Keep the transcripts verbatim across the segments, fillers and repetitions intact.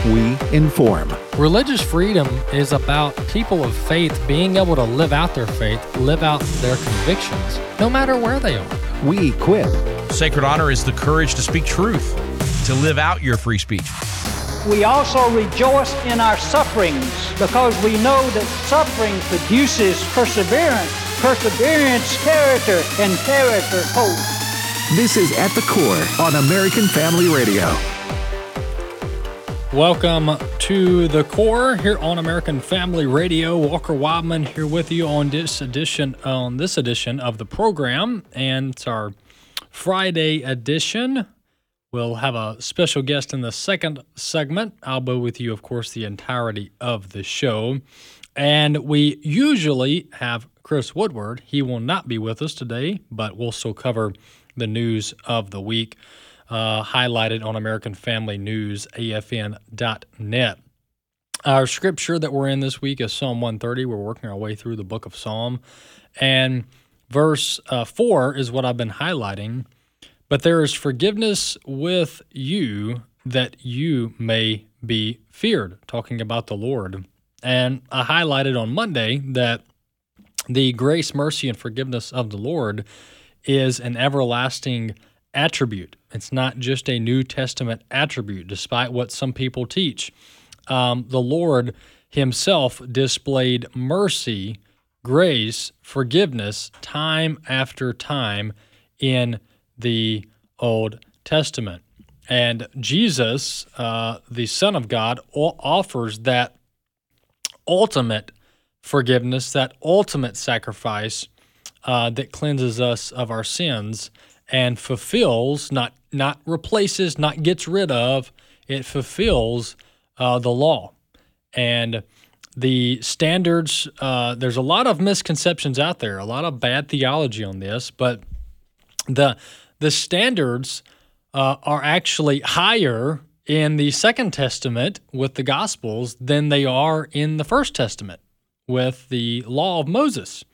we inform. Religious freedom is about people of faith being able to live out their faith, live out their convictions, no matter where they are. We equip. Sacred honor is the courage to speak truth, to live out your free speech. We also rejoice in our sufferings because we know that suffering produces perseverance, perseverance, character, and character, hope. This is At the Core on American Family Radio. Welcome to The Core here on American Family Radio. Walker Wildman here with you on this edition on this edition of the program, and it's our Friday edition. We'll have a special guest in the second segment. I'll be with you, of course, the entirety of the show. And we usually have Chris Woodward. He will not be with us today, but we'll still cover the news of the week, uh, highlighted on American Family News, A F N dot net. Our scripture that we're in this week is Psalm one thirty. We're working our way through the book of Psalm. And verse uh, four is what I've been highlighting. But there is forgiveness with you that you may be feared, talking about the Lord. And I highlighted on Monday that the grace, mercy, and forgiveness of the Lord is an everlasting attribute. It's not just a New Testament attribute, despite what some people teach. Um, the Lord himself displayed mercy, grace, forgiveness time after time in the Old Testament. And Jesus, uh, the Son of God, offers that ultimate forgiveness, that ultimate sacrifice uh, that cleanses us of our sins and fulfills, not not replaces, not gets rid of, it fulfills uh, the law. And the standards, uh, there's a lot of misconceptions out there, a lot of bad theology on this, but the the standards uh, are actually higher in the Second Testament with the Gospels than they are in the First Testament with the law of Moses.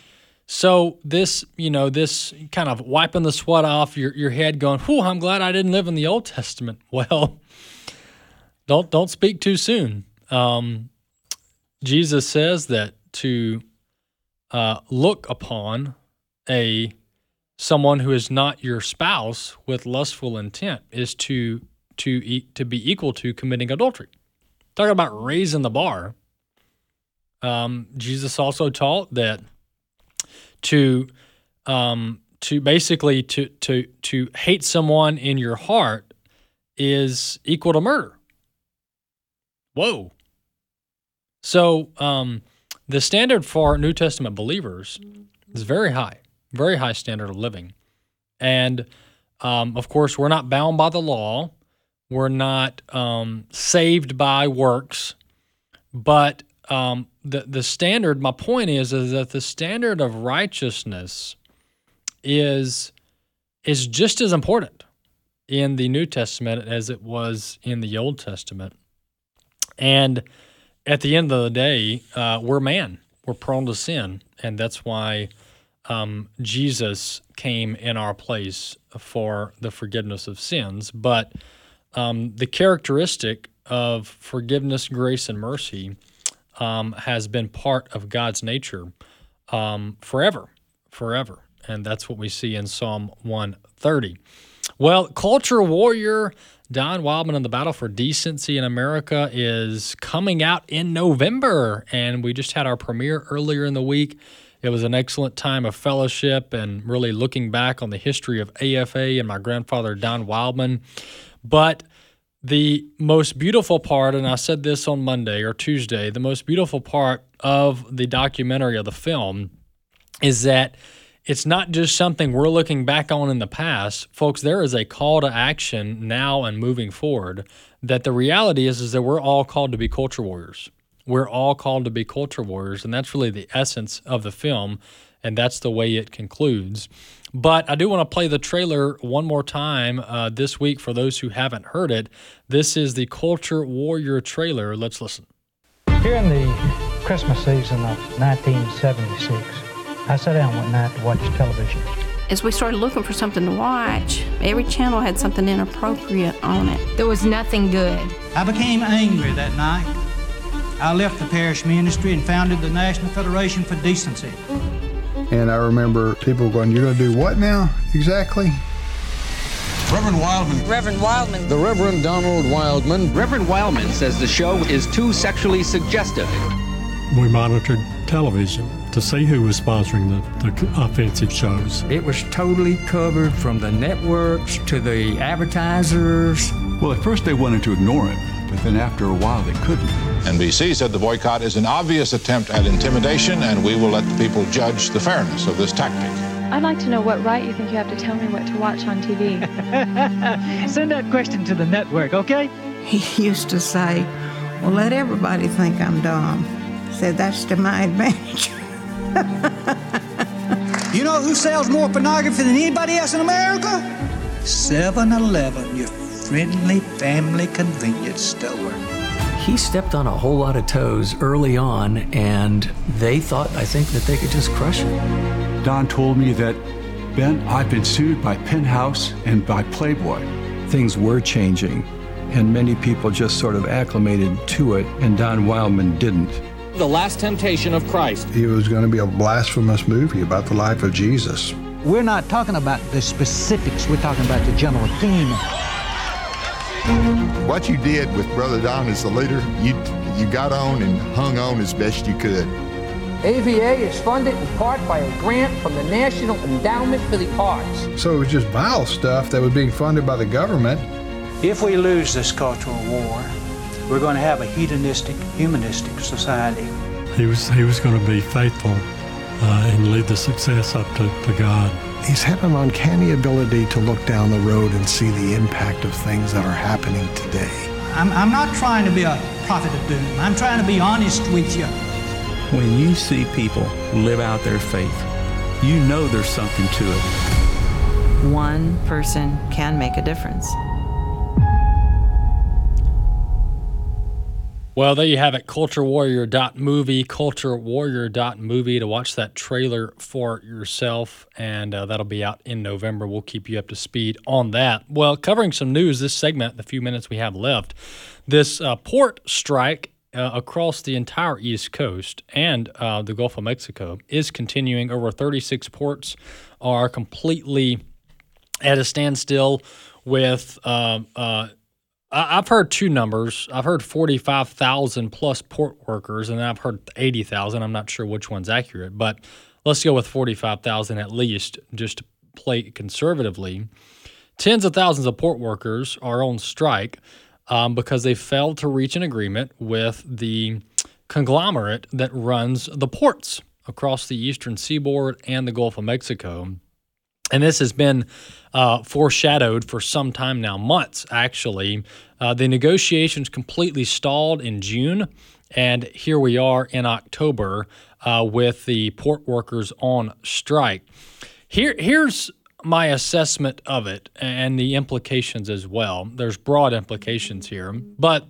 So this, you know, this kind of wiping the sweat off your, your head going, whew, I'm glad I didn't live in the Old Testament. Well, don't don't speak too soon. Um, Jesus says that to uh, look upon a someone who is not your spouse with lustful intent is to to eat, to be equal to committing adultery. Talking about raising the bar. Um, Jesus also taught that to um, to basically to to to hate someone in your heart is equal to murder. Whoa. So um, the standard for New Testament believers is very high, very high standard of living. And um, of course, we're not bound by the law. We're not um, saved by works, but um, the the standard. My point is is that the standard of righteousness is is just as important in the New Testament as it was in the Old Testament. And at the end of the day, uh, we're man. We're prone to sin, and that's why um, Jesus came in our place for the forgiveness of sins. But Um, the characteristic of forgiveness, grace, and mercy um, has been part of God's nature um, forever, forever. And that's what we see in Psalm one thirty. Well, culture warrior Don Wildman and the Battle for Decency in America is coming out in November, and we just had our premiere earlier in the week. It was an excellent time of fellowship and really looking back on the history of A F A and my grandfather, Don Wildman. But the most beautiful part, and I said this on Monday or Tuesday, the most beautiful part of the documentary of the film is that it's not just something we're looking back on in the past. Folks, there is a call to action now and moving forward that the reality is, is that we're all called to be culture warriors. We're all called to be culture warriors, and that's really the essence of the film, and that's the way it concludes. But I do want to play the trailer one more time uh, this week for those who haven't heard it. This is the Culture Warrior trailer. Let's listen. Here in the Christmas season of nineteen seventy-six, I sat down one night to watch television. As we started looking for something to watch, every channel had something inappropriate on it. There was nothing good. I became angry that night. I left the parish ministry and founded the National Federation for Decency. And I remember people going, "You're going to do what now exactly?" Reverend Wildman. Reverend Wildman. The Reverend Donald Wildman. Reverend Wildman says the show is too sexually suggestive. We monitored television to see who was sponsoring the, the offensive shows. It was totally covered from the networks to the advertisers. Well, at first they wanted to ignore it, but then after a while they couldn't. N B C said the boycott is an obvious attempt at intimidation, and we will let the people judge the fairness of this tactic. I'd like to know what right you think you have to tell me what to watch on T V. Send that question to the network, okay? He used to say, well, let everybody think I'm dumb. Said that's to my advantage. You know who sells more pornography than anybody else in America? seven eleven, your friendly family convenience store. He stepped on a whole lot of toes early on, and they thought, I think, that they could just crush it. Don told me that, Ben, I've been sued by Penthouse and by Playboy. Things were changing, and many people just sort of acclimated to it, and Don Wildman didn't. The Last Temptation of Christ. It was going to be a blasphemous movie about the life of Jesus. We're not talking about the specifics, we're talking about the general theme. What you did with Brother Don as the leader, you you got on and hung on as best you could. A V A is funded in part by a grant from the National Endowment for the Arts. So it was just vile stuff that was being funded by the government. If we lose this cultural war, we're going to have a hedonistic, humanistic society. He was he was going to be faithful uh, and lead the success up to, to God. He's had an uncanny ability to look down the road and see the impact of things that are happening today. I'm, I'm not trying to be a prophet of doom. I'm trying to be honest with you. When you see people live out their faith, you know there's something to it. One person can make a difference. Well, there you have it, culture warrior dot movie, culture warrior dot movie to watch that trailer for yourself, and uh, that'll be out in November. We'll keep you up to speed on that. Well, covering some news this segment, the few minutes we have left, this uh, port strike uh, across the entire East Coast and uh, the Gulf of Mexico is continuing. Over thirty-six ports are completely at a standstill with uh, uh I've heard two numbers. I've heard forty-five thousand plus port workers, and I've heard eighty thousand. I'm not sure which one's accurate, but let's go with forty-five thousand at least, just to play conservatively. Tens of thousands of port workers are on strike um, because they failed to reach an agreement with the conglomerate that runs the ports across the eastern seaboard and the Gulf of Mexico. And this has been uh, foreshadowed for some time now, months actually. Uh, the negotiations completely stalled in June, and here we are in October uh, with the port workers on strike. Here, here's my assessment of it and the implications as well. There's broad implications here, but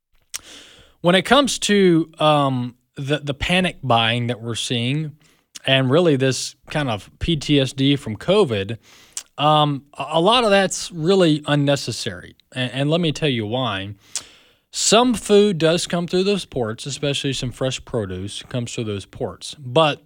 when it comes to um, the the panic buying that we're seeing, and really this kind of P T S D from COVID, um, a lot of that's really unnecessary. And, and let me tell you why. Some food does come through those ports, especially some fresh produce comes through those ports. But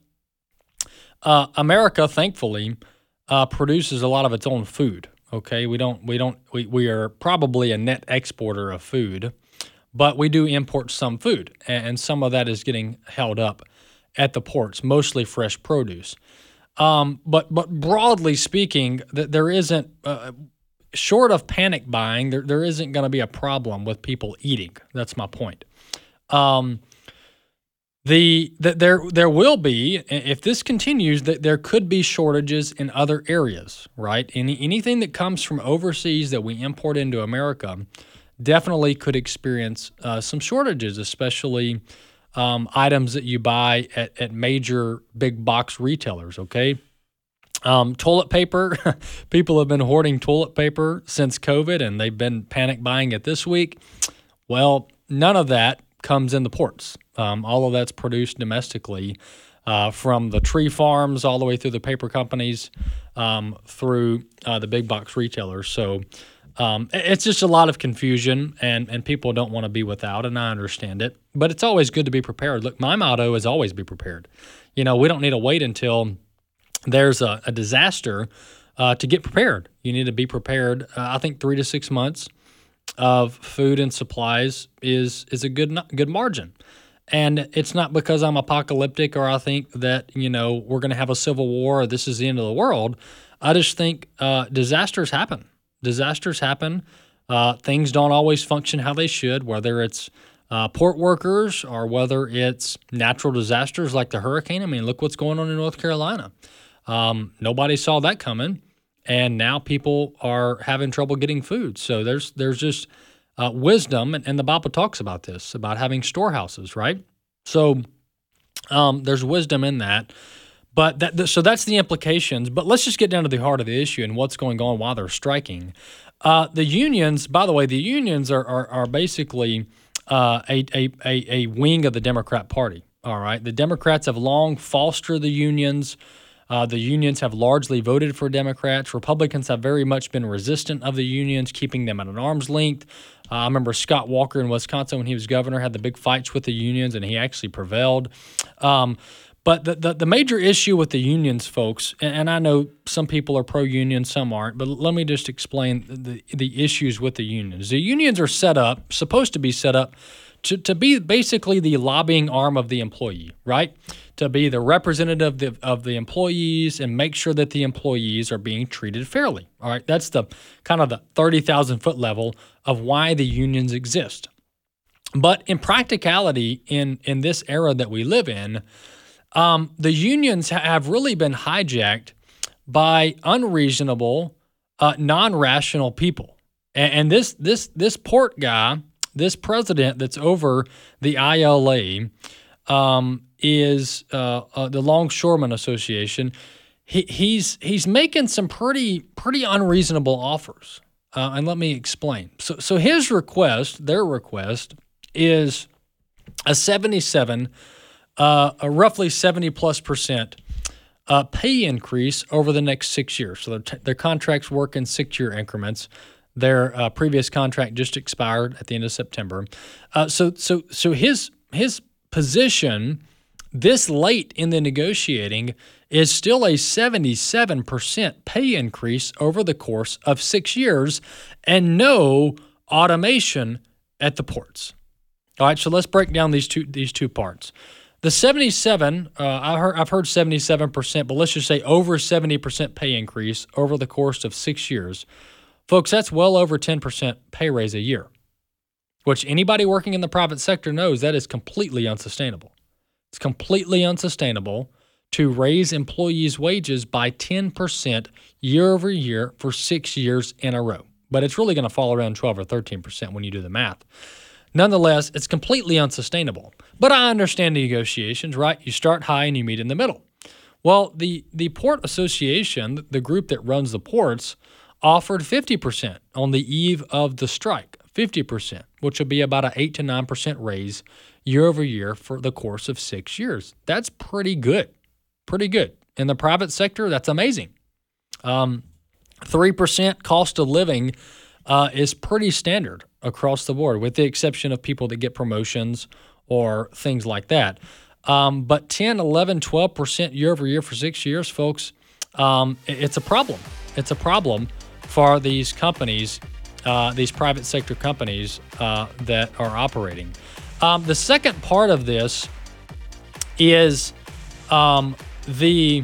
uh, America, thankfully, uh, produces a lot of its own food. Okay, we don't, we don't, we, we are probably a net exporter of food, but we do import some food, and, and some of that is getting held up at the ports, mostly fresh produce. Um, but but broadly speaking, that there isn't, uh, short of panic buying, there there isn't going to be a problem with people eating. That's my point. Um, the, the there there will be, if this continues, that there could be shortages in other areas, right? Any anything that comes from overseas that we import into America definitely could experience uh, some shortages, especially Um, items that you buy at, at major big box retailers, okay? Um, toilet paper, people have been hoarding toilet paper since COVID, and they've been panic buying it this week. Well, none of that comes in the ports. Um, all of that's produced domestically. uh, from the tree farms all the way through the paper companies, um, through uh, the big box retailers. So um, it's just a lot of confusion, and, and people don't want to be without, and I understand it. But it's always good to be prepared. Look, my motto is always be prepared. You know, we don't need to wait until there's a, a disaster uh, to get prepared. You need to be prepared. Uh, I think three to six months of food and supplies is is a good good margin. And it's not because I'm apocalyptic or I think that, you know, we're going to have a civil war or this is the end of the world. I just think uh, disasters happen. Disasters happen. Uh, things don't always function how they should, whether it's uh, port workers or whether it's natural disasters like the hurricane. I mean, look what's going on in North Carolina. Um, nobody saw that coming, and now people are having trouble getting food. So there's there's just uh, wisdom, and, and the Bible talks about this, about having storehouses, right? So um, there's wisdom in that. But that so that's the implications. But let's just get down to the heart of the issue and what's going on while they're striking. Uh, the unions, by the way, the unions are are, are basically uh, a, a a a wing of the Democrat Party. All right, the Democrats have long fostered the unions. Uh, the unions have largely voted for Democrats. Republicans have very much been resistant of the unions, keeping them at an arm's length. Uh, I remember Scott Walker in Wisconsin when he was governor had the big fights with the unions, and he actually prevailed. Um, but the, the the major issue with the unions, folks, and, and I know some people are pro-union, some aren't, but let me just explain the, the issues with the unions. The unions are set up, supposed to be set up, to, to be basically the lobbying arm of the employee, right? To be the representative of the, of the employees and make sure that the employees are being treated fairly. All right, that's the kind of the thirty thousand foot level of why the unions exist. But in practicality, in, in this era that we live in, um, the unions have really been hijacked by unreasonable, uh, non-rational people. And, and this this this port guy, this president that's over the I L A, um, is uh, uh, the Longshoremen Association. He, he's he's making some pretty pretty unreasonable offers, uh, and let me explain. So so his request, their request, is a seventy-seven, uh, a roughly seventy plus percent uh, pay increase over the next six years. So their, t- their contracts work in six year increments. Their uh, previous contract just expired at the end of September. Uh, so so so his his position this late in the negotiating is still a seventy-seven percent pay increase over the course of six years and no automation at the ports. All right, so let's break down these two these two parts. The seventy-seven, uh, I heard, I've heard seventy-seven percent, but let's just say over seventy percent pay increase over the course of six years. Folks, that's well over ten percent pay raise a year, which anybody working in the private sector knows that is completely unsustainable. It's completely unsustainable to raise employees' wages by ten percent year over year for six years in a row. But it's really going to fall around twelve or thirteen percent when you do the math. Nonetheless, it's completely unsustainable. But I understand the negotiations, right? You start high and you meet in the middle. Well, the, the Port Association, the group that runs the ports, offered fifty percent on the eve of the strike, fifty percent, which would be about an eight to nine percent raise year over year for the course of six years. That's pretty good, pretty good. In the private sector, that's amazing. Um, three percent cost of living uh, is pretty standard across the board, with the exception of people that get promotions or things like that. Um, but ten, eleven, twelve percent year over year for six years, folks, um, it's a problem. It's a problem for these companies, uh, these private sector companies uh, that are operating. Um, the second part of this is um, the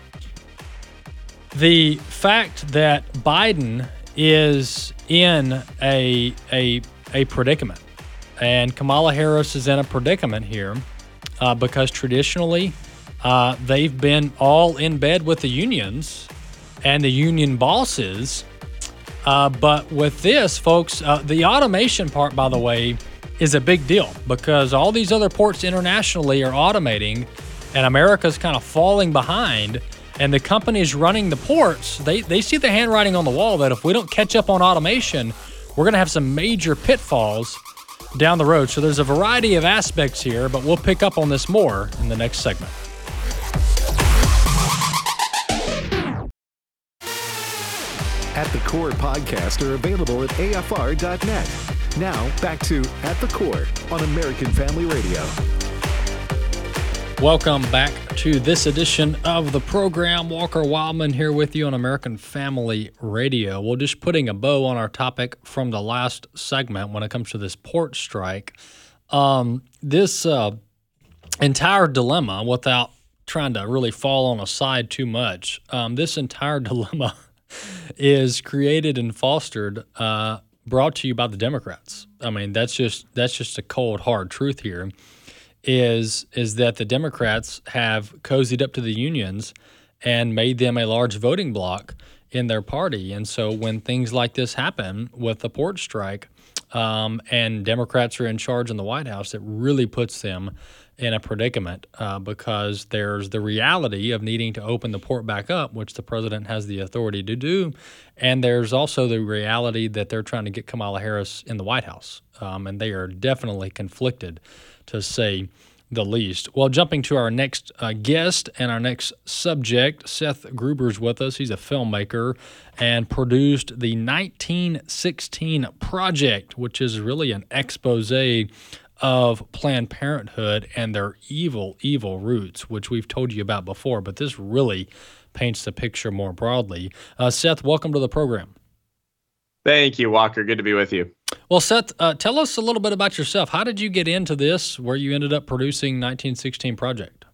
the fact that Biden is in a a a predicament, and Kamala Harris is in a predicament here uh, because traditionally uh, they've been all in bed with the unions and the union bosses. Uh, but with this, folks, uh, the automation part, by the way, is a big deal because all these other ports internationally are automating and America's kind of falling behind. And the companies running the ports, they, they see the handwriting on the wall that if we don't catch up on automation, we're going to have some major pitfalls down the road. So there's a variety of aspects here, but we'll pick up on this more in the next segment. At the Core podcasts are available at A F R dot net. Now, back to At the Core on American Family Radio. Welcome back to this edition of the program. Walker Wildman here with you on American Family Radio. Well, just putting a bow on our topic from the last segment when it comes to this port strike. Um, this uh, entire dilemma, without trying to really fall on a side too much, um, this entire dilemma is created and fostered, uh, brought to you by the Democrats. I mean, that's just that's just a cold, hard truth here. Is is that the Democrats have cozied up to the unions and made them a large voting bloc in their party. And so when things like this happen with the port strike um, and Democrats are in charge in the White House, it really puts them in a predicament uh, because there's the reality of needing to open the port back up, which the president has the authority to do. And there's also the reality that they're trying to get Kamala Harris in the White House. Um, and they are definitely conflicted, to say the least. Well, jumping to our next uh, guest and our next subject, Seth Gruber's with us. He's a filmmaker and produced the nineteen sixteen Project, which is really an expose of Planned Parenthood and their evil, evil roots, which we've told you about before, but this really paints the picture more broadly. Uh, Seth, welcome to the program. Thank you, Walker. Good to be with you. Well, Seth, uh, tell us a little bit about yourself. How did you get into this, where you ended up producing nineteen sixteen Project?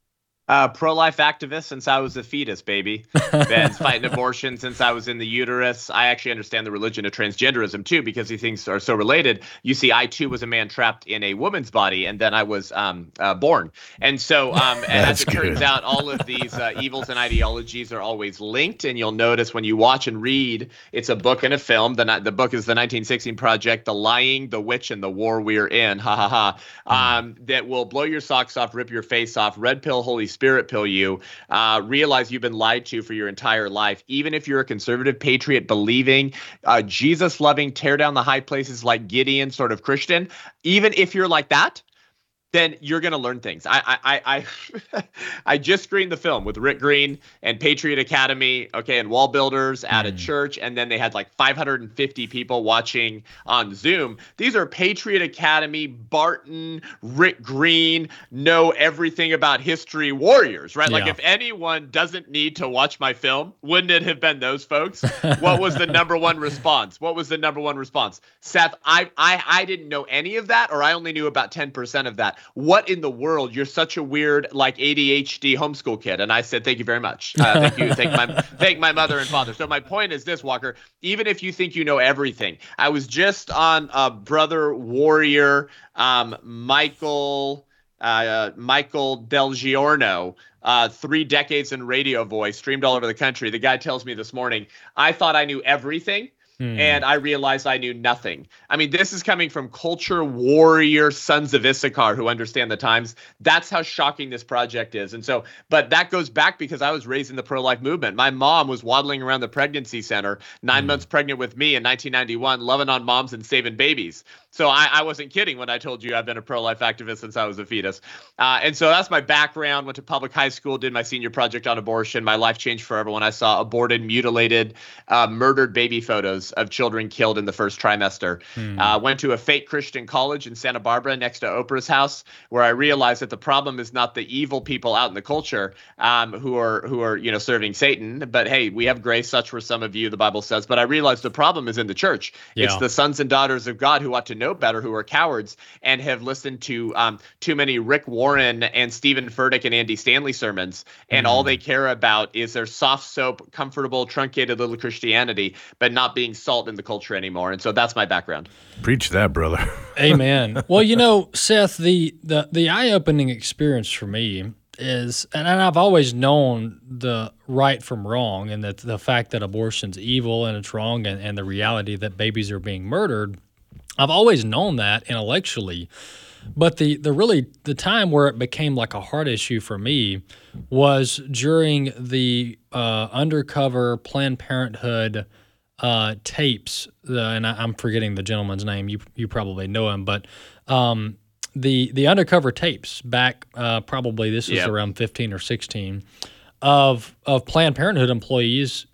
Uh, pro-life activist since I was a fetus, baby. Been fighting abortion since I was in the uterus. I actually understand the religion of transgenderism, too, because these things are so related. You see, I, too, was a man trapped in a woman's body, and then I was um, uh, born. And so, um, and as it good. turns out, all of these uh, evils and ideologies are always linked. And you'll notice when you watch and read, it's a book and a film. The, the book is the nineteen sixteen Project, The Lying, the Witch, and the War We're In. Ha, ha, ha. Um, that will blow your socks off, rip your face off, red pill, Holy Spirit. Spirit pill you, uh, realize you've been lied to for your entire life. Even if you're a conservative, patriot, believing, uh, Jesus-loving, tear down the high places like Gideon sort of Christian, even if you're like that, then you're going to learn things. I I I I just screened the film with Rick Green and Patriot Academy, okay, and Wall Builders at mm. a church, and then they had like five hundred fifty people watching on Zoom. These are Patriot Academy, Barton, Rick Green, know everything about history warriors, right? Yeah. Like if anyone doesn't need to watch my film, wouldn't it have been those folks? What was the number one response? What was the number one response? Seth, I I I didn't know any of that, or I only knew about ten percent of that. What in the world? You're such a weird, like A D H D homeschool kid. And I said, thank you very much. Uh, thank you. Thank my, thank my mother and father. So my point is this, Walker, even if you think you know everything, I was just on uh, Brother Warrior, um, Michael, uh, Michael Del Giorno, uh, three decades in radio voice, streamed all over the country. The guy tells me this morning, I thought I knew everything. And I realized I knew nothing. I mean, this is coming from culture warrior sons of Issachar who understand the times. That's how shocking this project is. And so, but that goes back because I was raised in the pro-life movement. My mom was waddling around the pregnancy center, nine mm. months pregnant with me in nineteen ninety-one, loving on moms and saving babies. So I, I wasn't kidding when I told you I've been a pro-life activist since I was a fetus. Uh, and so that's my background. Went to public high school, did my senior project on abortion. My life changed forever when I saw aborted, mutilated, uh, murdered baby photos of children killed in the first trimester. Hmm. Uh, went to a fake Christian college in Santa Barbara next to Oprah's house, where I realized that the problem is not the evil people out in the culture um, who are who are you know serving Satan. But hey, we have grace, such were some of you, the Bible says. But I realized the problem is in the church. Yeah. It's the sons and daughters of God who ought to know better, who are cowards and have listened to um, too many Rick Warren and Stephen Furtick and Andy Stanley sermons, and mm. all they care about is their soft soap, comfortable, truncated little Christianity, but not being salt in the culture anymore. And so that's my background. Preach that, brother. Amen. Well, you know, Seth, the the the eye-opening experience for me is, and I've always known the right from wrong, and that the fact that abortion's evil and it's wrong, and, and the reality that babies are being murdered. I've always known that intellectually, but the, the really the time where it became like a hard issue for me was during the uh, undercover Planned Parenthood uh, tapes, uh, and I, I'm forgetting the gentleman's name. You you probably know him, but um, the the undercover tapes back uh, probably this was yep. around fifteen or sixteen of of Planned Parenthood employees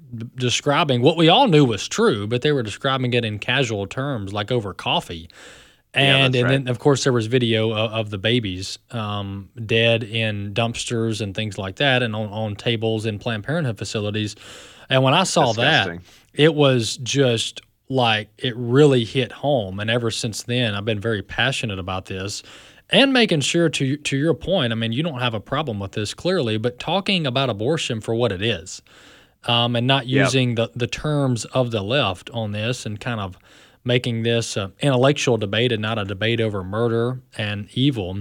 d- describing what we all knew was true, but they were describing it in casual terms, like over coffee. And yeah, and right. then, of course, there was video of, of the babies um, dead in dumpsters and things like that, and on, on tables in Planned Parenthood facilities. And when I saw Disgusting. that, it was just like it really hit home. And ever since then, I've been very passionate about this and making sure, to to your point, I mean, you don't have a problem with this clearly, but talking about abortion for what it is, um, and not Yep. using the, the terms of the left on this and kind of making this an intellectual debate and not a debate over murder and evil.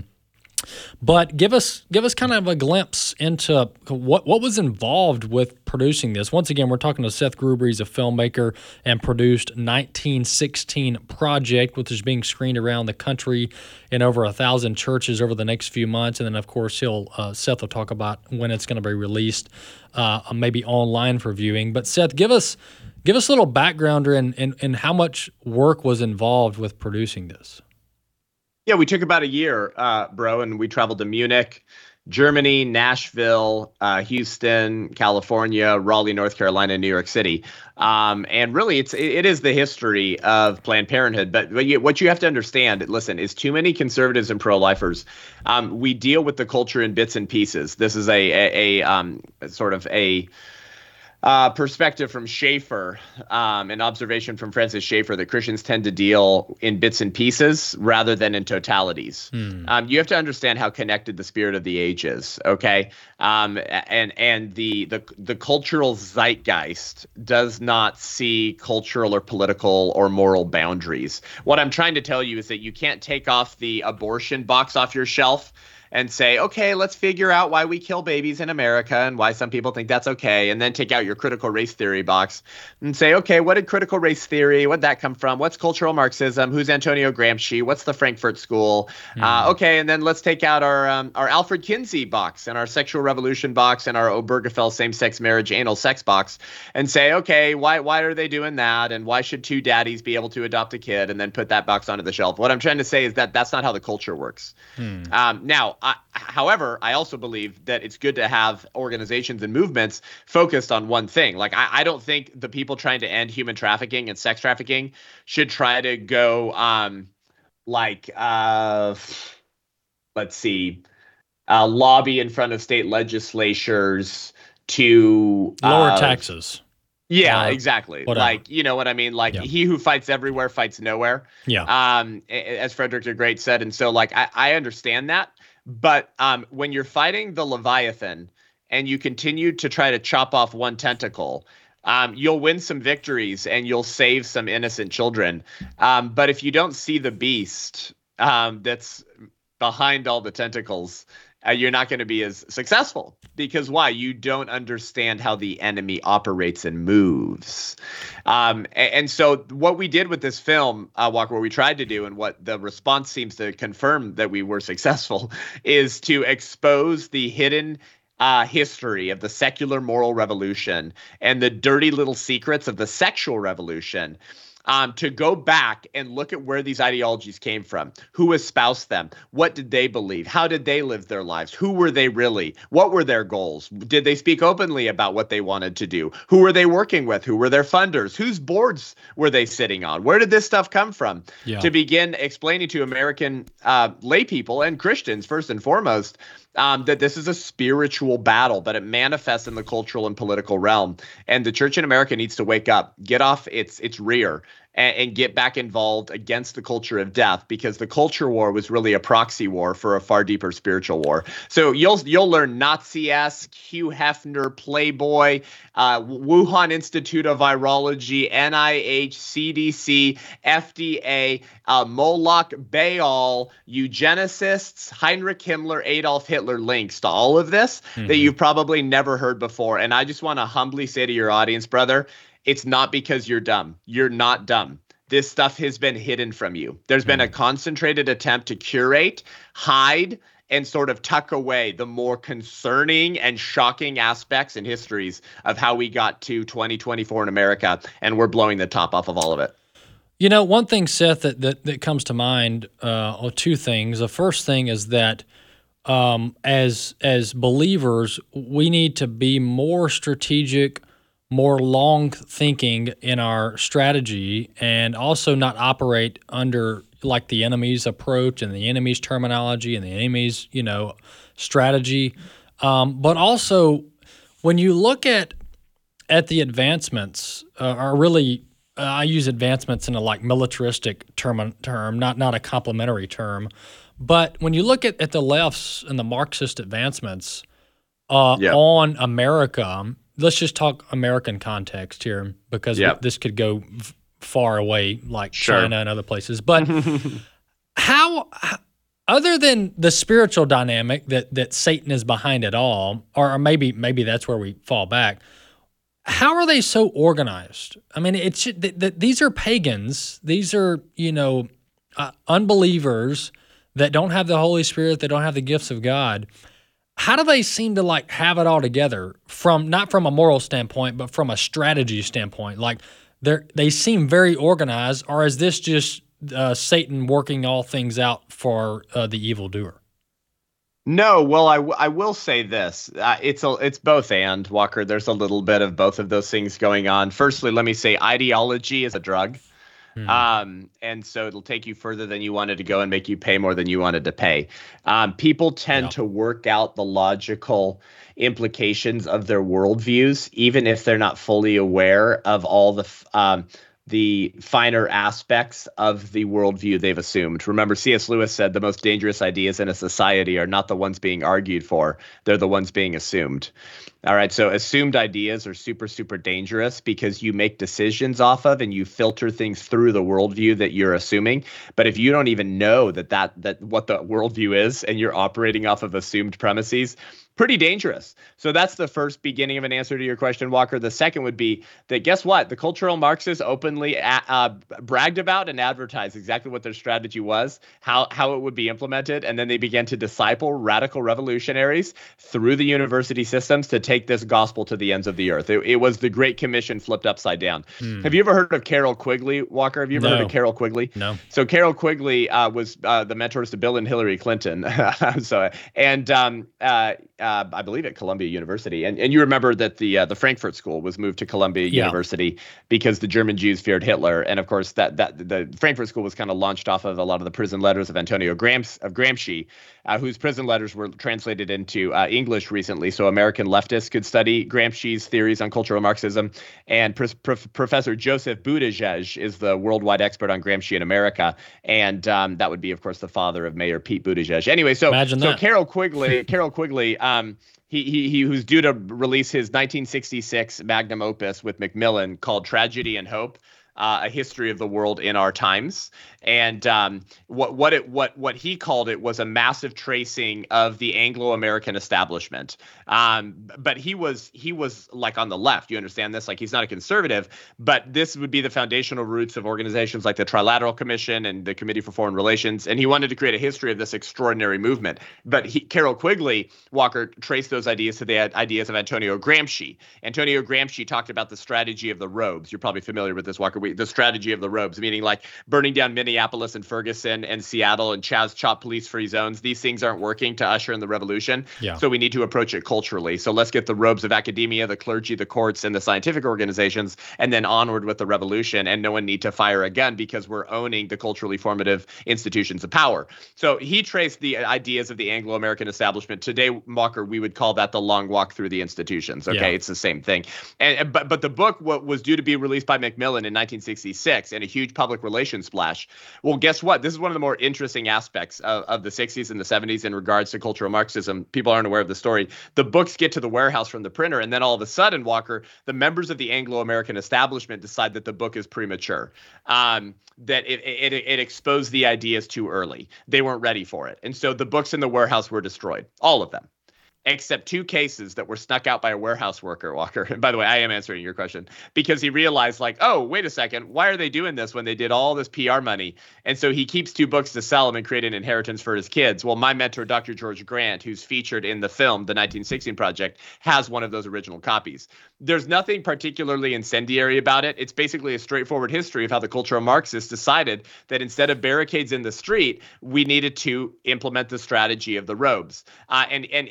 But give us give us kind of a glimpse into what what was involved with producing this. Once again, we're talking to Seth Gruber. He's a filmmaker and produced nineteen sixteen Project, which is being screened around the country in over a thousand churches over the next few months. And then, of course, he'll uh, Seth will talk about when it's going to be released, uh, maybe online for viewing. But Seth, give us give us a little backgrounder in, in, in how much work was involved with producing this. Yeah, we took about a year, uh, bro, and we traveled to Munich, Germany, Nashville, uh, Houston, California, Raleigh, North Carolina, and New York City. Um, and really, it's it is the history of Planned Parenthood. But, but you, what you have to understand, listen, is too many conservatives and pro-lifers. Um, we deal with the culture in bits and pieces. This is a a, a um, sort of a Uh, perspective from Schaeffer, um, an observation from Francis Schaeffer, that Christians tend to deal in bits and pieces rather than in totalities. Hmm. Um, you have to understand how connected the spirit of the age is, okay? Um, and and the, the the cultural zeitgeist does not see cultural or political or moral boundaries. What I'm trying to tell you is that you can't take off the abortion box off your shelf and say, okay, let's figure out why we kill babies in America and why some people think that's okay. And then take out your critical race theory box and say, okay, what did critical race theory, what did that come from? What's cultural Marxism? Who's Antonio Gramsci? What's the Frankfurt School? Mm. Uh, okay, and then let's take out our um, our Alfred Kinsey box and our sexual revolution box and our Obergefell same-sex marriage anal sex box and say, okay, why why are they doing that? And why should two daddies be able to adopt a kid? And then put that box onto the shelf. What I'm trying to say is that that's not how the culture works. Hmm. Um, now, I, however, I also believe that it's good to have organizations and movements focused on one thing. Like, I, I don't think the people trying to end human trafficking and sex trafficking should try to go, um, like, uh, let's see, uh, lobby in front of state legislatures to lower uh, taxes. Yeah, Uh, exactly. whatever. Like, you know what I mean? Like, Yeah. he who fights everywhere fights nowhere. Yeah. Um, a- as Frederick the Great said. And so, like, I, I understand that. But um, when you're fighting the Leviathan and you continue to try to chop off one tentacle, um, you'll win some victories and you'll save some innocent children. Um, but if you don't see the beast um, that's behind all the tentacles, uh, you're not going to be as successful. Because why? You don't understand how the enemy operates and moves. Um, and, and so what we did with this film, uh, Walker, what we tried to do, and what the response seems to confirm that we were successful, is to expose the hidden uh, history of the secular moral revolution and the dirty little secrets of the sexual revolution. Um, to go back and look at where these ideologies came from, who espoused them, what did they believe, how did they live their lives, who were they really, what were their goals, did they speak openly about what they wanted to do, who were they working with, who were their funders, whose boards were they sitting on, where did this stuff come from, Yeah. to begin explaining to American uh, lay people and Christians first and foremost Um, that this is a spiritual battle, that it manifests in the cultural and political realm. And the church in America needs to wake up, get off its its rear, and, and get back involved against the culture of death, because the culture war was really a proxy war for a far deeper spiritual war. So you'll you'll learn Nazi-esque, Hugh Hefner, Playboy, uh, Wuhan Institute of Virology, N I H, C D C, F D A, uh, Moloch, Baal, eugenicists, Heinrich Himmler, Adolf Hitler links to all of this Mhm. that you've probably never heard before. And I just want to humbly say to your audience, brother, it's not because you're dumb. You're not dumb. This stuff has been hidden from you. There's been a concentrated attempt to curate, hide, and sort of tuck away the more concerning and shocking aspects and histories of how we got to twenty twenty-four in America. And we're blowing the top off of all of it. You know, one thing, Seth, that that, that comes to mind, uh, or two things. The first thing is that um, as as believers, we need to be more strategic more long thinking in our strategy and also not operate under like the enemy's approach and the enemy's terminology and the enemy's, you know, strategy. Um, but also when you look at at the advancements, uh, are really, uh, I use advancements in a like militaristic term, term not, not a complimentary term. But when you look at, at the left's and the Marxist advancements uh, yeah. on America, let's just talk American context here because yep. this could go f- far away like sure. China and other places. But how, other than the spiritual dynamic that that Satan is behind it all, or, or maybe maybe that's where we fall back, how are they so organized? I mean, it's th- th- these are pagans. These are, you know, uh, unbelievers that don't have the Holy Spirit, that don't have the gifts of God. How do they seem to like have it all together from not from a moral standpoint, but from a strategy standpoint? Like they they seem very organized, or is this just uh, Satan working all things out for uh, the evildoer? No, well, I, w- I will say this. Uh, it's a, it's both and, Walker. There's a little bit of both of those things going on. Firstly, let me say ideology is a drug. Hmm. Um, and so it'll take you further than you wanted to go and make you pay more than you wanted to pay. Um, people tend yeah. to work out the logical implications of their worldviews, even if they're not fully aware of all the um, the finer aspects of the worldview they've assumed. Remember, C S Lewis said the most dangerous ideas in a society are not the ones being argued for, they're the ones being assumed. All right, so assumed ideas are super, super dangerous because you make decisions off of and you filter things through the worldview that you're assuming. But if you don't even know that that that what the worldview is and you're operating off of assumed premises, pretty dangerous. So that's the first beginning of an answer to your question, Walker. The second would be that guess what? The cultural Marxists openly a- uh, bragged about and advertised exactly what their strategy was, how how it would be implemented, and then they began to disciple radical revolutionaries through the university systems to take this gospel to the ends of the earth. It, it was the Great Commission flipped upside down. Hmm. Have you ever heard of Carroll Quigley, Walker? Have you ever no. heard of Carroll Quigley? No. So Carroll Quigley uh, was uh, the mentors to Bill and Hillary Clinton. so and um, uh, Uh, I believe at Columbia University, and and you remember that the uh, the Frankfurt School was moved to Columbia yeah. University because the German Jews feared Hitler, and of course that that the Frankfurt School was kind of launched off of a lot of the prison letters of Antonio Grams, of Gramsci, uh, whose prison letters were translated into uh, English recently, so American leftists could study Gramsci's theories on cultural Marxism. And Pro- Pro- Professor Joseph Buttigieg is the worldwide expert on Gramsci in America, and um, that would be, of course, the father of Mayor Pete Buttigieg. Anyway, so Imagine so that. Carroll Quigley, Carroll Quigley. Um, He, he he who's due to release his nineteen sixty-six magnum opus with Macmillan called Tragedy and Hope, uh, a history of the world in our times. And um, what what it what what he called it was a massive tracing of the Anglo-American establishment. Um, but he was he was like on the left. You understand this? Like he's not a conservative, but this would be the foundational roots of organizations like the Trilateral Commission and the Committee for Foreign Relations. And he wanted to create a history of this extraordinary movement. But he, Carroll Quigley, Walker, traced those ideas to the ideas of Antonio Gramsci. Antonio Gramsci talked about the strategy of the robes. You're probably familiar with this, Walker. We, the strategy of the robes, meaning like burning down Minneapolis and Ferguson and Seattle and Chaz Chop police-free zones. These things aren't working to usher in the revolution. Yeah. So we need to approach it culturally. So let's get the robes of academia, the clergy, the courts, and the scientific organizations, and then onward with the revolution. And no one need to fire a gun because we're owning the culturally formative institutions of power. So he traced the ideas of the Anglo-American establishment. Today, Walker, we would call that the long walk through the institutions. Okay, yeah. It's the same thing. And but but the book what was due to be released by Macmillan in nineteen sixty-six and a huge public relations splash. Well, guess what? This is one of the more interesting aspects of, of the sixties and the seventies in regards to cultural Marxism. People aren't aware of the story. The books get to the warehouse from the printer, and then all of a sudden, Walker, the members of the Anglo-American establishment decide that the book is premature, um, that it, it, it exposed the ideas too early. They weren't ready for it. And so the books in the warehouse were destroyed, all of them, except two cases that were snuck out by a warehouse worker, Walker. And by the way, I am answering your question because he realized like, oh, wait a second. Why are they doing this when they did all this P R money? And so he keeps two books to sell them and create an inheritance for his kids. Well, my mentor, Doctor George Grant, who's featured in the film, The nineteen sixteen Project, has one of those original copies. There's nothing particularly incendiary about it. It's basically a straightforward history of how the cultural Marxists decided that instead of barricades in the street, we needed to implement the strategy of the robes. Uh, and, and, and he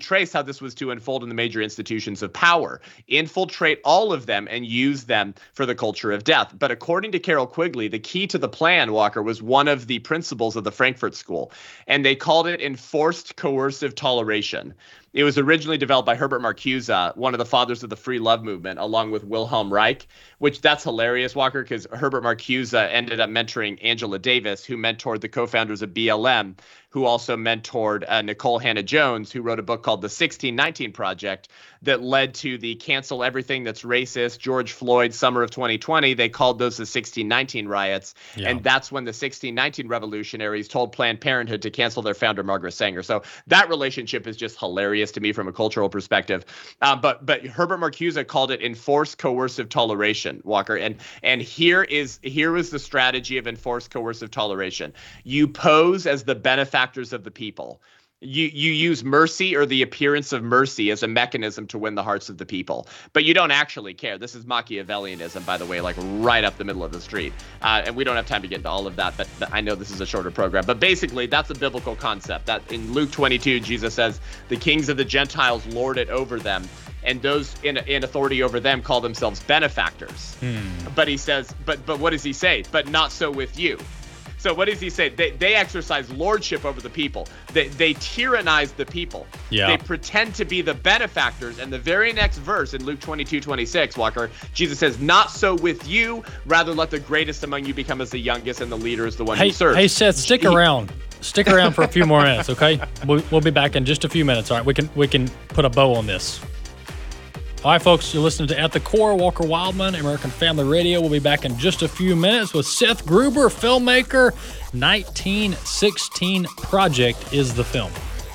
trace how this was to unfold in the major institutions of power, infiltrate all of them and use them for the culture of death. But according to Carroll Quigley, the key to the plan, Walker, was one of the principles of the Frankfurt School, and they called it enforced coercive toleration. It was originally developed by Herbert Marcuse, one of the fathers of the free love movement, along with Wilhelm Reich, which that's hilarious, Walker, because Herbert Marcuse ended up mentoring Angela Davis, who mentored the co-founders of B L M, who also mentored uh, Nicole Hannah-Jones, who wrote a book called The sixteen nineteen Project that led to the cancel everything that's racist, George Floyd, summer of twenty twenty. They called those the sixteen nineteen riots. Yeah. And that's when the sixteen nineteen revolutionaries told Planned Parenthood to cancel their founder, Margaret Sanger. So that relationship is just hilarious to me from a cultural perspective. Uh, but but Herbert Marcuse called it enforced coercive toleration, Walker. And and here is here was the strategy of enforced coercive toleration. You pose as the benefactors of the people. You you use mercy or the appearance of mercy as a mechanism to win the hearts of the people, but you don't actually care. This is Machiavellianism, by the way, like right up the middle of the street. Uh, and we don't have time to get into all of that, but, but I know this is a shorter program. But basically, that's a biblical concept. That in Luke twenty-two, Jesus says, the kings of the Gentiles lord it over them, and those in, in authority over them call themselves benefactors. Hmm. But he says, but but what does he say? But not so with you. So what does he say? They they exercise lordship over the people. They they tyrannize the people. Yeah. They pretend to be the benefactors. And the very next verse in Luke twenty-two twenty-six, Walker, Jesus says, not so with you. Rather let the greatest among you become as the youngest, and the leader is the one hey, who serves. Hey, Seth, stick around. Stick around for a few more minutes, okay? We'll, we'll be back in just a few minutes. All right, we can we can put a bow on this. All right, folks, you're listening to At the Core, Walker Wildman, American Family Radio. We'll be back in just a few minutes with Seth Gruber, filmmaker. nineteen sixteen Project is the film.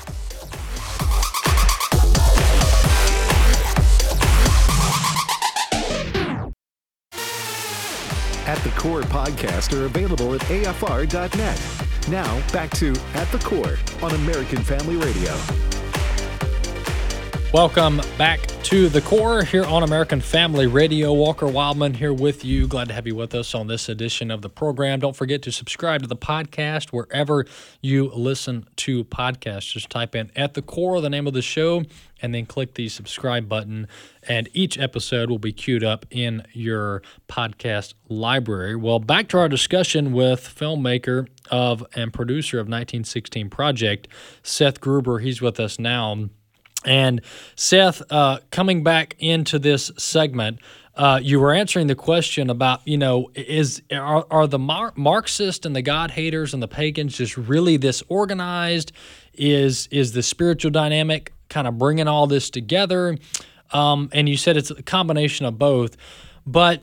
At the Core podcasts are available at A F R dot net. Now, back to At the Core on American Family Radio. Welcome back to The Core here on American Family Radio. Walker Wildman here with you. Glad to have you with us on this edition of the program. Don't forget to subscribe to the podcast wherever you listen to podcasts. Just type in At the Core, the name of the show, and then click the subscribe button, and each episode will be queued up in your podcast library. Well, back to our discussion with filmmaker of and producer of nineteen sixteen Project, Seth Gruber. He's with us now. And Seth, uh, coming back into this segment, uh, you were answering the question about, you know, is are, are the Mar- Marxists and the God haters and the pagans just really this organized? Is is the spiritual dynamic kind of bringing all this together? Um, and you said it's a combination of both. But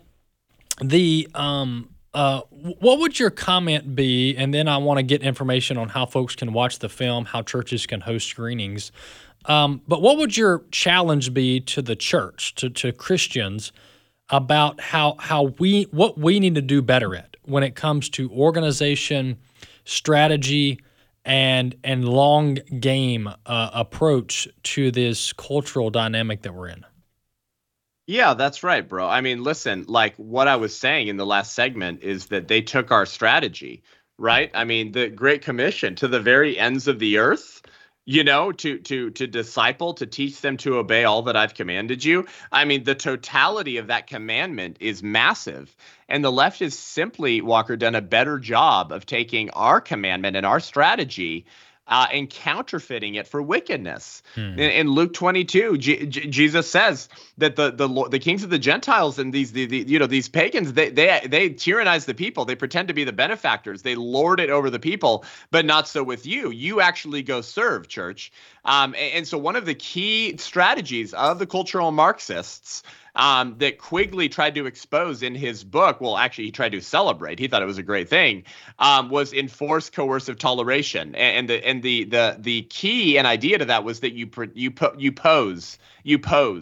the um, uh, what would your comment be? And then I want to get information on how folks can watch the film, how churches can host screenings. Um, but what would your challenge be to the church, to, to Christians, about how how we what we need to do better at when it comes to organization, strategy, and and long game uh, approach to this cultural dynamic that we're in? Yeah, that's right, bro. I mean, listen, like what I was saying in the last segment is that they took our strategy, right? I mean, the Great Commission to the very ends of the earth. You know, to to to disciple, to teach them to obey all that I've commanded you. I mean, the totality of that commandment is massive. And the left has simply, Walker, done a better job of taking our commandment and our strategy uh, and counterfeiting it for wickedness. Hmm. In, in Luke twenty-two, G- G- Jesus says that the the the kings of the Gentiles and these the, the you know these pagans, they they they tyrannize the people. They pretend to be the benefactors. They lord it over the people, but not so with you. You actually go serve, church. Um, and, and so one of the key strategies of the cultural Marxists Um, that Quigley tried to expose in his book, well, actually, he tried to celebrate. He thought it was a great thing. Um, was enforced coercive toleration, and, and the and the the the key and idea to that was that you you you pose you pose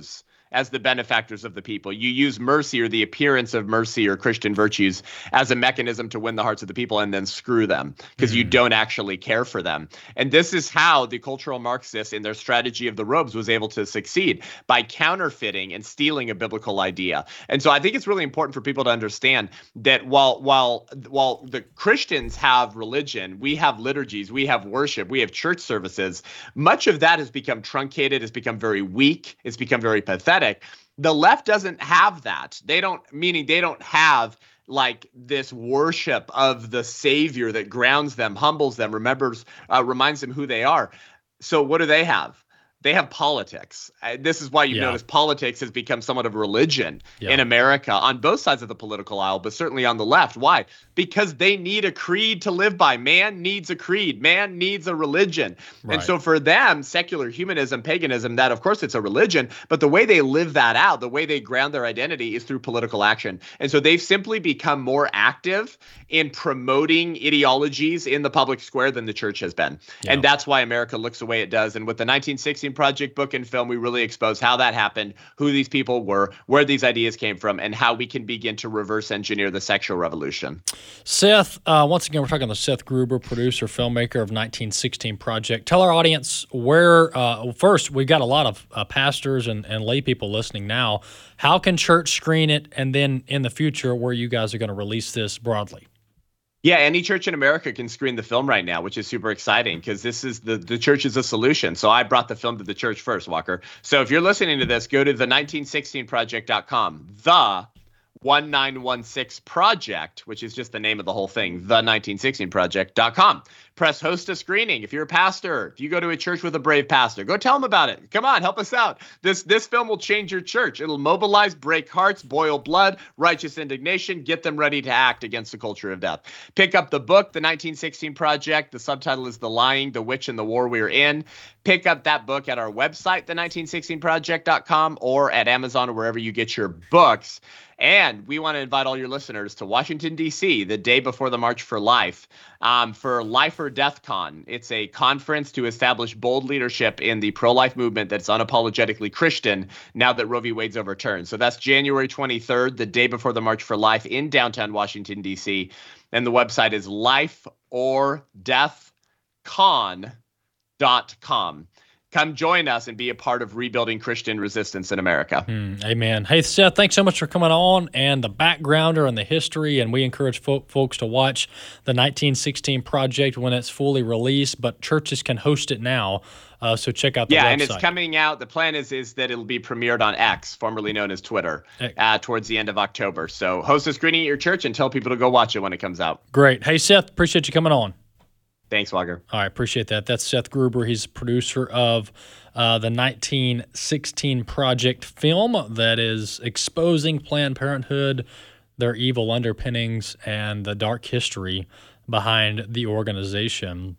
as the benefactors of the people. You use mercy or the appearance of mercy or Christian virtues as a mechanism to win the hearts of the people and then screw them because mm-hmm. you don't actually care for them. And this is how the cultural Marxists in their strategy of the robes was able to succeed, by counterfeiting and stealing a biblical idea. And so I think it's really important for people to understand that while while while the Christians have religion, we have liturgies, we have worship, we have church services, much of that has become truncated, has become very weak, it's become very pathetic. The left doesn't have that. They don't, meaning they don't have like this worship of the Savior that grounds them, humbles them, remembers, uh, reminds them who they are. So what do they have? They have politics. Uh, this is why you yeah. notice politics has become somewhat of a religion yeah. in America on both sides of the political aisle, but certainly on the left. Why? Because they need a creed to live by. Man needs a creed. Man needs a religion. Right. And so for them, secular humanism, paganism, that of course it's a religion, but the way they live that out, the way they ground their identity is through political action. And so they've simply become more active in promoting ideologies in the public square than the church has been. Yeah. And that's why America looks the way it does. And with the nineteen sixteen Project book and film, we really expose how that happened, who these people were, where these ideas came from, and how we can begin to reverse engineer the sexual revolution. Seth, uh, once again, we're talking to Seth Gruber, producer, filmmaker of nineteen sixteen Project. Tell our audience where, uh, first, we've got a lot of uh, pastors and, and lay people listening now. How can church screen it? And then in the future, where you guys are going to release this broadly? Yeah, any church in America can screen the film right now, which is super exciting because this is the, the church is a solution. So I brought the film to the church first, Walker. So if you're listening to this, go to the nineteen sixteen project dot com. The one nine one six Project, which is just the name of the whole thing, the nineteen sixteen project dot com. Press host a screening. If you're a pastor, if you go to a church with a brave pastor, go tell them about it. Come on, help us out. This this film will change your church. It'll mobilize, break hearts, boil blood, righteous indignation, get them ready to act against the culture of death. Pick up the book, The nineteen sixteen Project. The subtitle is The Lying, the Witch, and the War We're In. Pick up that book at our website, the nineteen sixteen project dot com, or at Amazon or wherever you get your books. And we want to invite all your listeners to Washington, D C, the day before the March for Life, um, for Life or Death Con. It's a conference to establish bold leadership in the pro-life movement that's unapologetically Christian now that Roe v. Wade's overturned. So that's January twenty-third, the day before the March for Life in downtown Washington, D C. And the website is life or death con dot com. Come join us and be a part of rebuilding Christian resistance in America. Mm, amen. Hey, Seth, thanks so much for coming on and the backgrounder and the history. And we encourage fo- folks to watch the nineteen sixteen Project when it's fully released, but churches can host it now. Uh, so check out the yeah, website. Yeah, and it's coming out. The plan is is that it'll be premiered on X, formerly known as Twitter, uh, towards the end of October. So host a screening at your church and tell people to go watch it when it comes out. Great. Hey, Seth, appreciate you coming on. Thanks, Walker. All right, appreciate that. That's Seth Gruber. He's producer of uh, the nineteen sixteen Project film that is exposing Planned Parenthood, their evil underpinnings, and the dark history behind the organization.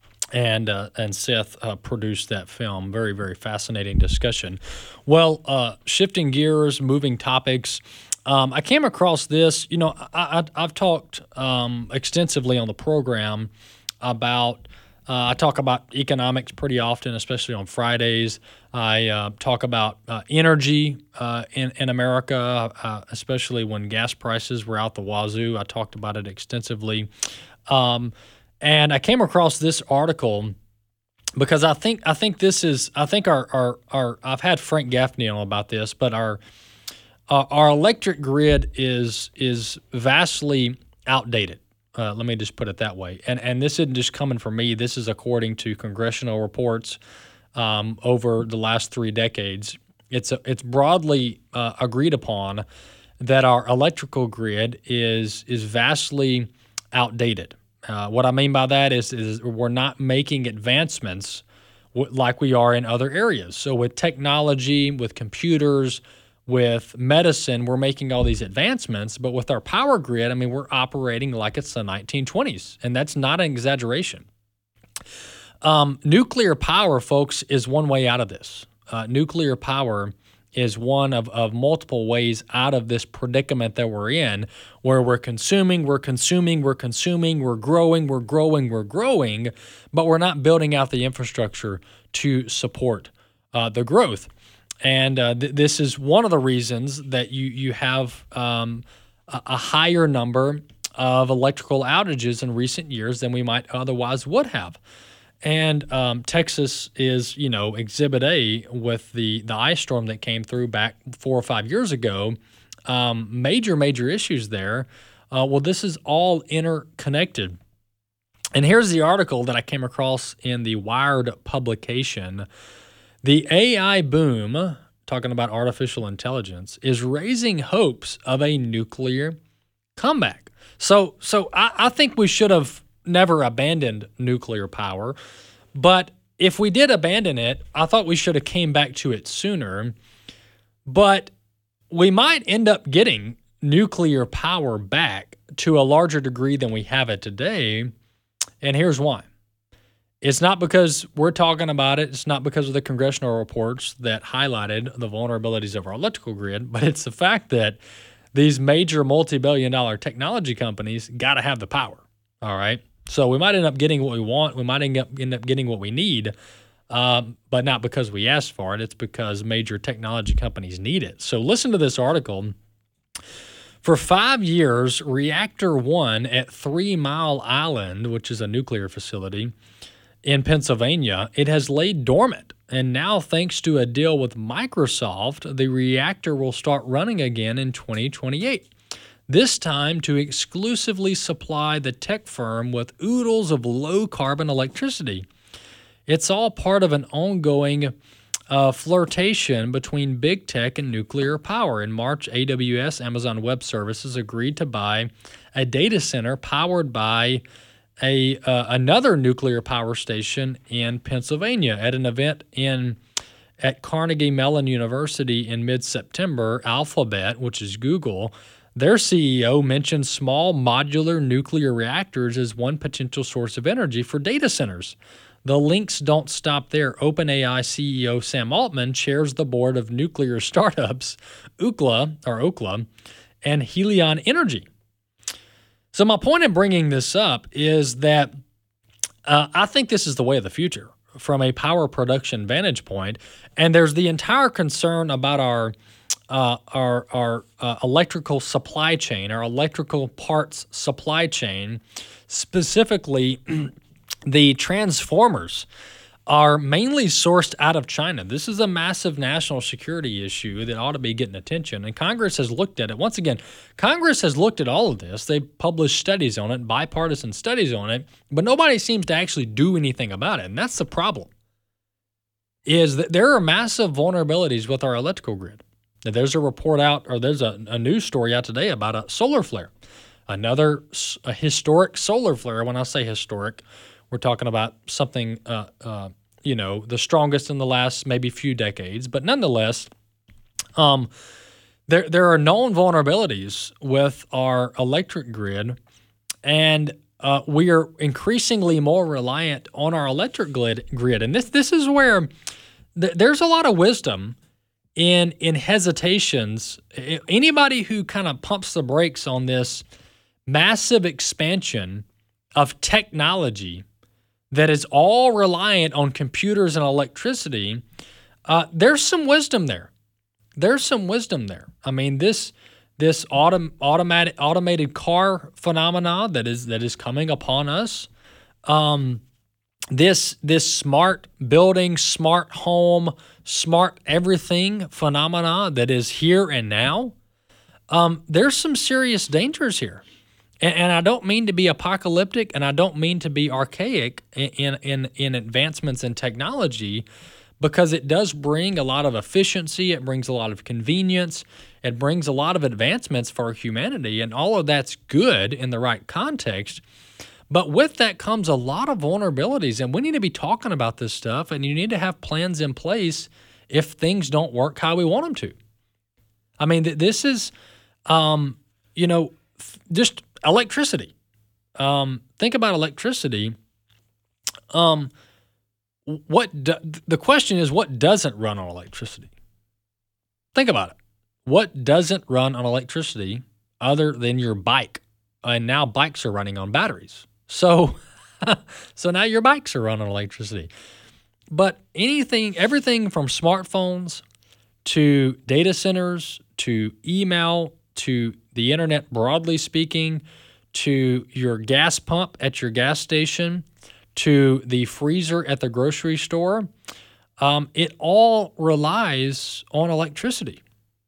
And uh, and Seth uh, produced that film. Very, very fascinating discussion. Well, uh, shifting gears, moving topics. Um, I came across this. You know, I, I, I've talked um, extensively on the program about, uh, I talk about economics pretty often, especially on Fridays. I uh, talk about uh, energy uh, in, in America, uh, especially when gas prices were out the wazoo. I talked about it extensively. Um, and I came across this article because I think I think this is, I think our, our, our I've had Frank Gaffney on about this, but our uh, our electric grid is is vastly outdated. Uh, let me just put it that way. And and this isn't just coming from me. This is according to congressional reports um, over the last three decades. It's a, it's broadly uh, agreed upon that our electrical grid is is vastly outdated. Uh, what I mean by that is is we're not making advancements w- like we are in other areas. So with technology, with computers, with medicine, we're making all these advancements, but with our power grid, I mean, we're operating like it's the nineteen twenties, and that's not an exaggeration. Um, nuclear power, folks, is one way out of this. Uh, nuclear power is one of, of multiple ways out of this predicament that we're in, where we're consuming, we're consuming, we're consuming, we're growing, we're growing, we're growing, but we're not building out the infrastructure to support uh, the growth. And uh, th- this is one of the reasons that you, you have um, a, a higher number of electrical outages in recent years than we might otherwise would have. And um, Texas is, you know, Exhibit A with the, the ice storm that came through back four or five years ago. Um, major, major issues there. Uh, well, this is all interconnected. And here's the article that I came across in the Wired publication. The A I boom, talking about artificial intelligence, is raising hopes of a nuclear comeback. So, so I, I think we should have never abandoned nuclear power, but if we did abandon it, I thought we should have came back to it sooner. But we might end up getting nuclear power back to a larger degree than we have it today, and here's why. It's not because we're talking about it. It's not because of the congressional reports that highlighted the vulnerabilities of our electrical grid, but it's the fact that these major multi-billion dollar technology companies got to have the power, all right? So we might end up getting what we want. We might end up, end up getting what we need, um, but not because we asked for it. It's because major technology companies need it. So listen to this article. For five years, Reactor One at Three Mile Island, which is a nuclear facility in Pennsylvania, it has laid dormant. And now, thanks to a deal with Microsoft, the reactor will start running again in twenty twenty-eight. This time to exclusively supply the tech firm with oodles of low-carbon electricity. It's all part of an ongoing uh, flirtation between big tech and nuclear power. In March, A W S, Amazon Web Services, agreed to buy a data center powered by a uh, another nuclear power station in Pennsylvania. At an event in at Carnegie Mellon University in mid-September, Alphabet, which is Google, their C E O mentioned small modular nuclear reactors as one potential source of energy for data centers. The links don't stop there. OpenAI C E O Sam Altman chairs the board of nuclear startups Ookla or Ookla and Helion Energy. So my point in bringing this up is that uh, I think this is the way of the future from a power production vantage point. And there's the entire concern about our uh, our our uh, electrical supply chain, our electrical parts supply chain, specifically the transformers are mainly sourced out of China. This is a massive national security issue that ought to be getting attention, and Congress has looked at it. Once again, Congress has looked at all of this. They published studies on it, bipartisan studies on it, but nobody seems to actually do anything about it, and that's the problem, is that there are massive vulnerabilities with our electrical grid. Now, there's a report out, or there's a, a news story out today about a solar flare, another a historic solar flare. When I say historic, we're talking about something, uh, uh, you know, the strongest in the last maybe few decades. But nonetheless, um, there there are known vulnerabilities with our electric grid, and uh, we are increasingly more reliant on our electric grid. grid. And this this is where th- there's a lot of wisdom in in hesitations. Anybody who kind of pumps the brakes on this massive expansion of technology that is all reliant on computers and electricity, uh, there's some wisdom there. There's some wisdom there. I mean, this this autom- automatic automated car phenomena that is that is coming upon us, um, this this smart building, smart home, smart everything phenomena that is here and now, um, there's some serious dangers here. And, and I don't mean to be apocalyptic, and I don't mean to be archaic in, in, in advancements in technology, because it does bring a lot of efficiency, it brings a lot of convenience, it brings a lot of advancements for humanity, and all of that's good in the right context. But with that comes a lot of vulnerabilities, and we need to be talking about this stuff, and you need to have plans in place if things don't work how we want them to. I mean, th- this is, um, you know, f- just electricity. Um, think about electricity. Um, what do, the question is, what doesn't run on electricity? Think about it. What doesn't run on electricity other than your bike? And now bikes are running on batteries. So, so now your bikes are running on electricity. But anything, everything from smartphones to data centers, to email, to the internet broadly speaking, to your gas pump at your gas station, to the freezer at the grocery store, um, it all relies on electricity.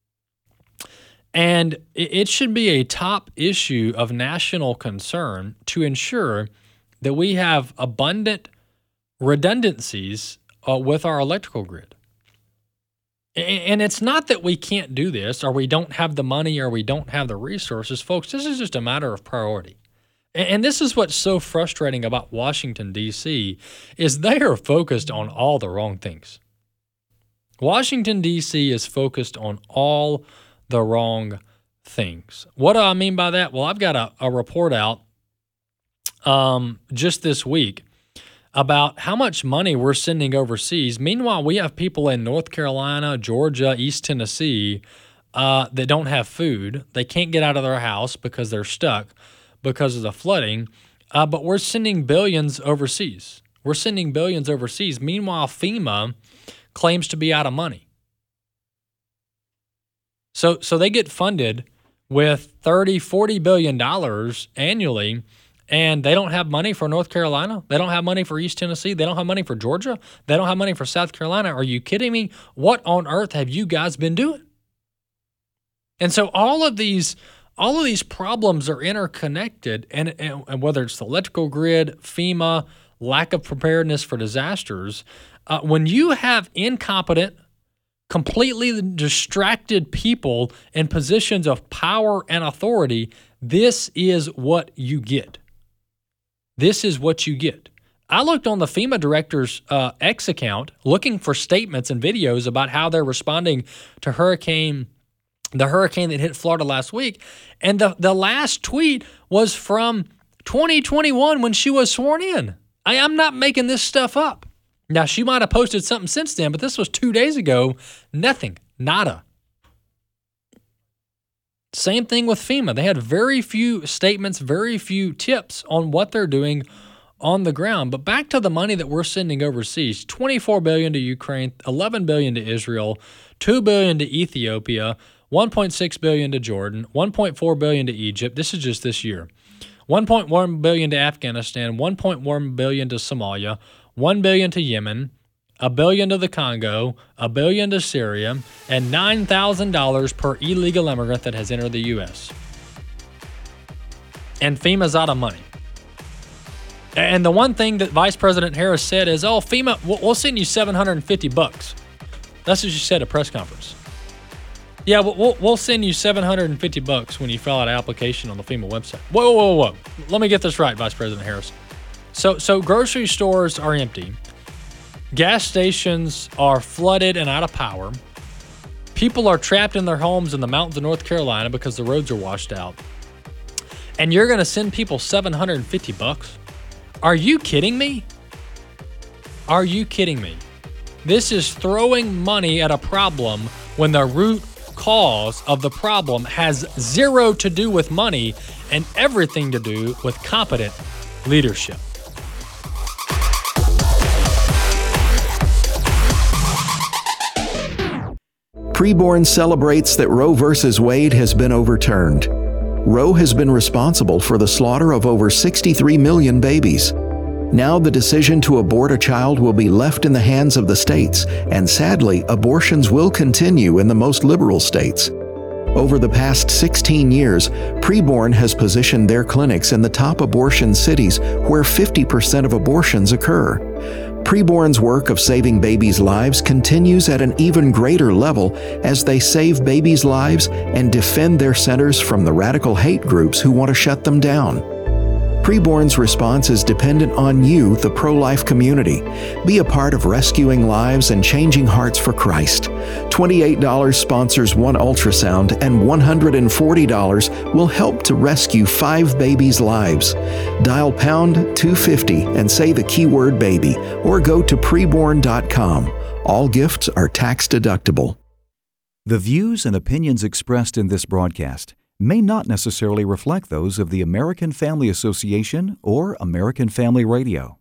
And it should be a top issue of national concern to ensure that we have abundant redundancies uh, with our electrical grid. And it's not that we can't do this, or we don't have the money, or we don't have the resources. Folks, this is just a matter of priority. And this is what's so frustrating about Washington, D C, is they are focused on all the wrong things. Washington, D C is focused on all the wrong things. What do I mean by that? Well, I've got a, a report out um, just this week about how much money we're sending overseas. Meanwhile, we have people in North Carolina, Georgia, East Tennessee uh, that don't have food. They can't get out of their house because they're stuck because of the flooding, uh, but we're sending billions overseas. We're sending billions overseas. Meanwhile, FEMA claims to be out of money. So so they get funded with thirty, forty billion dollars annually, and they don't have money for North Carolina. They don't have money for East Tennessee. They don't have money for Georgia. They don't have money for South Carolina. Are you kidding me? What on earth have you guys been doing? And so all of these all of these problems are interconnected, and, and, and whether it's the electrical grid, FEMA, lack of preparedness for disasters, uh, when you have incompetent, completely distracted people in positions of power and authority, this is what you get. This is what you get. I looked on the FEMA director's uh, X account looking for statements and videos about how they're responding to hurricane, the hurricane that hit Florida last week. And the, the last tweet was from twenty twenty-one when she was sworn in. I, I'm not making this stuff up. Now, she might have posted something since then, but this was two days ago. Nothing. Nada. Same thing with FEMA. They had very few statements, very few tips on what they're doing on the ground. But back to the money that we're sending overseas, twenty-four billion dollars to Ukraine, eleven billion dollars to Israel, two billion dollars to Ethiopia, one point six billion dollars to Jordan, one point four billion dollars to Egypt. This is just this year. one point one billion dollars to Afghanistan, one point one billion dollars to Somalia, one billion dollars to Yemen, a billion dollars to the Congo, a billion dollars to Syria, and nine thousand dollars per illegal immigrant that has entered the U S. And FEMA's out of money. And the one thing that Vice President Harris said is, oh, FEMA, we'll send you seven hundred fifty bucks. That's what she said at a press conference. Yeah, we'll, we'll send you seven hundred fifty bucks when you fill out an application on the FEMA website. Whoa, whoa, whoa, whoa. Let me get this right, Vice President Harris. So, so grocery stores are empty. Gas stations are flooded and out of power. People are trapped in their homes in the mountains of North Carolina because the roads are washed out. And you're going to send people seven hundred fifty bucks? Are you kidding me? Are you kidding me? This is throwing money at a problem when the root cause of the problem has zero to do with money and everything to do with competent leadership. Preborn celebrates that Roe versus Wade has been overturned. Roe has been responsible for the slaughter of over sixty-three million babies. Now the decision to abort a child will be left in the hands of the states, and sadly, abortions will continue in the most liberal states. Over the past sixteen years, Preborn has positioned their clinics in the top abortion cities where fifty percent of abortions occur. Preborn's work of saving babies' lives continues at an even greater level as they save babies' lives and defend their centers from the radical hate groups who want to shut them down. Preborn's response is dependent on you, the pro-life community. Be a part of rescuing lives and changing hearts for Christ. twenty-eight dollars sponsors one ultrasound, and one hundred forty dollars will help to rescue five babies' lives. Dial pound two fifty and say the keyword baby, or go to preborn dot com. All gifts are tax deductible. The views and opinions expressed in this broadcast may not necessarily reflect those of the American Family Association or American Family Radio.